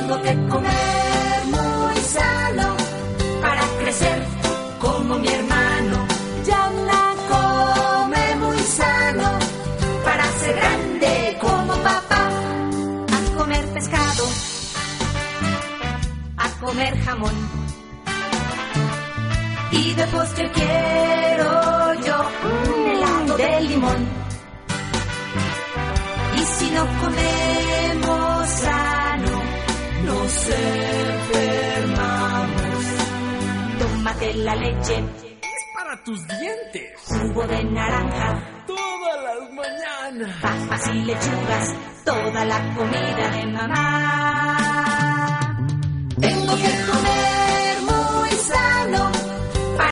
Tengo que comer muy sano para crecer como mi hermano. Yana come muy sano para ser grande como papá. A comer pescado, a comer jamón. Y de postre quiero yo un helado de limón. Y si no comemos sano, nos enfermamos. Tómate la leche, es para tus dientes. Jugo de naranja, todas las mañanas. Papas y lechugas, toda la comida de mamá. Tengo que comer